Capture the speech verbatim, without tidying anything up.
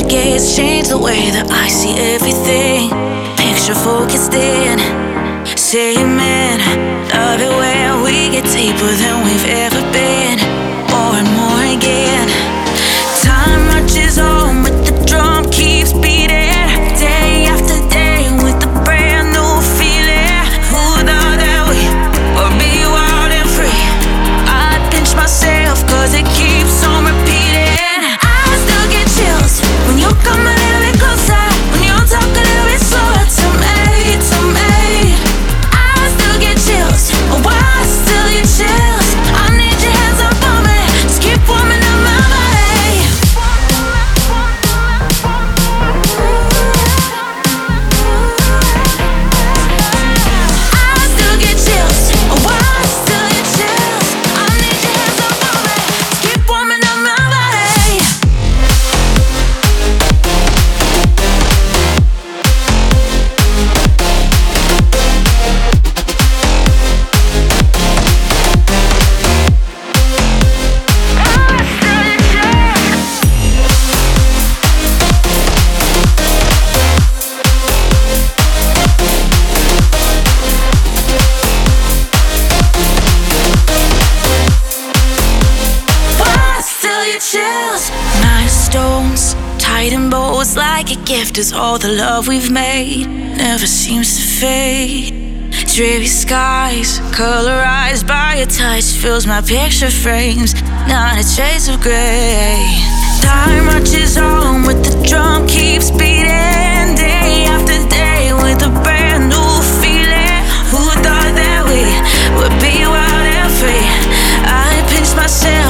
gaze changed the way that I see everything. Picture focused in, say amen. Love it when we get deeper than we've ever been. More and more again. Time marches on, but the drum keeps beating. Day after day with a brand new feeling. Who thought that we would be wild and free? I pinch myself cause it keeps on repeating. I still get chills when you come a little bit closer. When you talk a little bit slower to me, to me. I still get chills, oh I still get chills. I need your hands up on me, just keep warming up my body. I still get chills, oh I still get chills. I need your hands up on me, just keep warming up my body. Chills. Milestones, tied in bows like a gift is all the love we've made. Never seems to fade. Dreary skies, colorized by your touch, fills my picture frames, not a trace of gray. Time marches on, but the drum keeps beating. Day after day with a brand new feeling. Who thought that we would be wild and free? I pinch myself